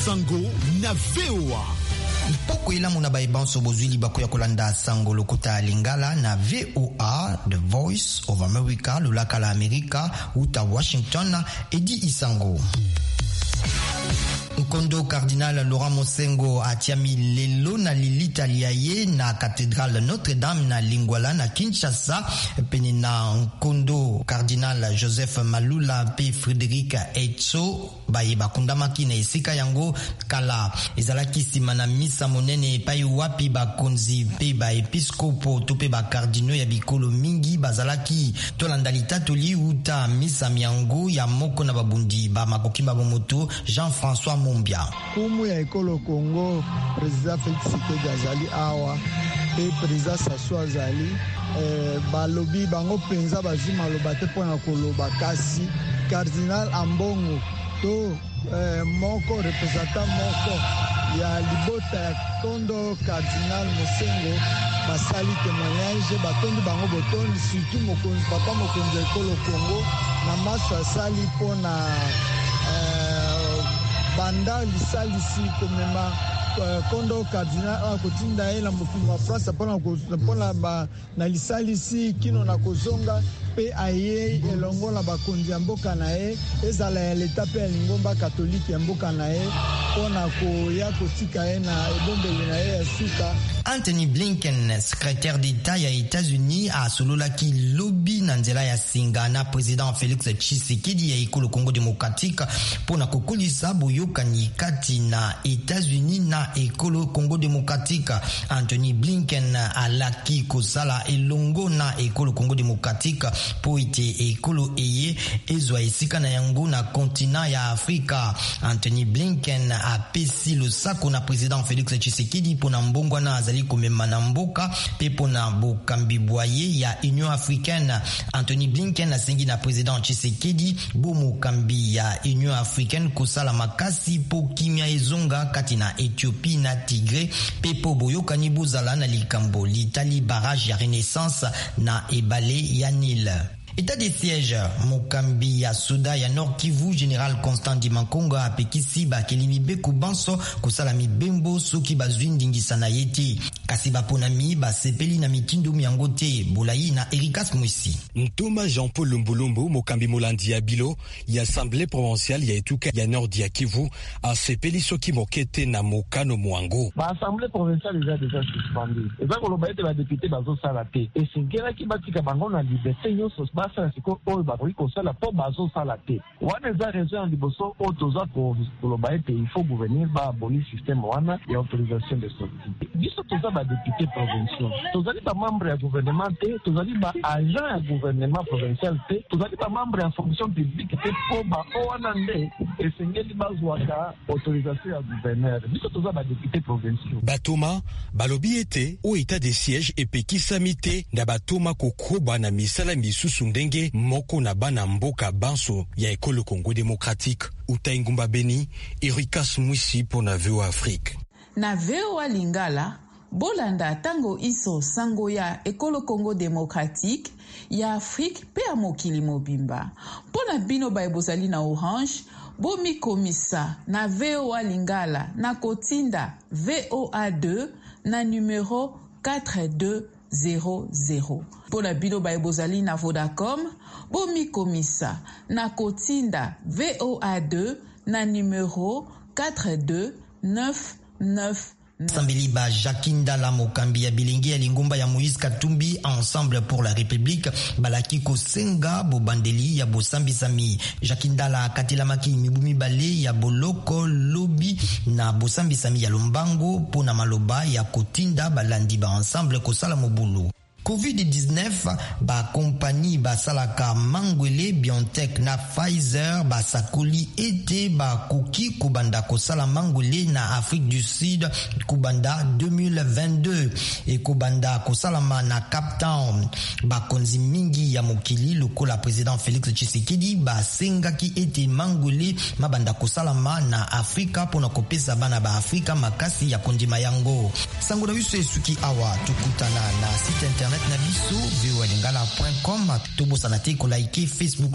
Sango na VOA. Poko ila muna baibanso bozwili bakoya kolanda sango lokuta lingala na VOA, The Voice of America, lulaka la Amerika, uta Washington, edi isango. Nkondo Cardinal Laurent Mosengo atiami lelo na lilita liaye na cathédrale Notre-Dame na Lingwala na Kinshasa pene na Nkondo Cardinal Joseph Malula pe Frédéric Etso baye bakundamaki na esika yango kala ezalaki sima na misa monene epai wapi bakonzi pe ba episkopo to pe ba cardinaux ya bikolo mingi bazalaki tolanda litatoli uta misa miango ya moko na babundi ba makoki babomoto Jean-François Mombia. Kumu ya ekolo Congo, président Félix Tshisekedi azali awa et président Sassou azali balobi bango penza bazima loba te pona koloba kasi cardinal Ambongo to moko représentant moko ya libota ya Kondo cardinal Mosengo basali témoignage batondi bango botondi surtout mokonzi papa mokonzi ekolo Congo na masa sali pona banda lisalisi komema Kondo cardinal kotinda ela mokili wa France pona na lisalisi kino na kozonga pe aye elongola bakonzi ya mboka na ye ezala ya leta pe ya lingomba katolike ya mboka na ye pona koya kotika ye na ebombeli na ye ya suka. Anthony Blinken, secrétaire d'État ya États-Unis, a sololaki lobby na nzela ya singa na président Félix Tshisekedi ya ekolo Congo démocratique pona kokolisa boyokani kati na États-Unis na ekolo Congo démocratique. Anthony Blinken alaki kosala elongo na ekolo Congo démocratique po ete ekolo eye ezwa esika na yango na kontinent ya Afrika. Anthony Blinken apesi losako na président Félix Tshisekedi pona mbongwa na azali komema na mboka pe pona bokambi bwaye ya Union africaine. Anthony Blinken asengi na président Tshisekedi bo mokambi ya Union africaine kosala makasi po kimia ezonga kati na Ethiopie na Tigre pe po boyokani bozala na likambo litali barrage ya Renaissance na ebale ya Nil. État de siège mokambi ya Souda ya Nord Kivu général Constant Dimankonga apekisi bakelimi beko banso kosala mibembo soki bazwi ndingisa na yeti kasi baponami basepeli na mitindo miango te. Bolayi na Erikas Mwisi. Ntoma Jean-Paul Lumbulumbu mokambi molandi ya bilo ya assemblée provinciale ya etuka ya Nord ya Kivu asepeli soki mokete na mokano mwango. Ba assemblée provinciale déjà suspendue. Eza koloba ete ba député bazo sala te. Esengela ki batika bango na liberté nyonso basala siko oyo bakoki kosala po bazo sala te. Wana eza raison ya liboso oyo toza koloba ete il faut gouverner ba aboli système wana ya autorisation de sortie. Biso toza ba député provinciaux. Tozali ba membre ya gouvernement te, tozali ba agent ya gouvernement provincial te, tozali ba membre ya fonction publique te po ba wana nde esengeli bazwaka autorisation ya gouverneur. Biso toza ba député provinciaux. Batoma balobi ete o état de siège epekisami te na batoma kokoba na misala misusu ndenge moko na bana mboka banso ya ekolo Congo démocratique. Utaingumba Beni, Erikas Mwisi pour na VOA Afrique. Na VOA Lingala, bolanda tango iso sango ya ekolo Congo démocratique ya Afrique pe a mokili mobimba. Pona bino ba ebozali na Orange, bomi komisa na VOA Lingala na kotinda VOA2 na numéro 4200. Pona bino ba ebozali na Vodacom, bomi komisa na kotinda VOA2 na numéro 42999. Sambeli ba Jakinda la mokambi ya bilingi ya lingumba ya Moïse Katumbi Ensemble pour la République balaki kosenga bobandeli ya bosambi sami. Jakinda la katila maki mibumi bale ya boloko lobi na bosambi sami ya lombango pona maloba ya kotinda balandi ba ensemble kosala mobulu. COVID-19 ba compagnie ba salaka Mangwele BioNTech na Pfizer ba sakoli ete ba koki kubanda kosala Mangwele na Afrique du Sud kubanda 2022 e kubanda kosalama na Cape Town. Ba konzi mingi ya mokili lokola président Félix Tshisekedi ba sengaki ete Mangwele mabanda kosalama na Afrika pona kopesa bana ba Afrika makasi ya kondima yango. Sango na biso esuki awa tukutana na site internet na biso voalingala.com. Tobo sanate ko like Facebook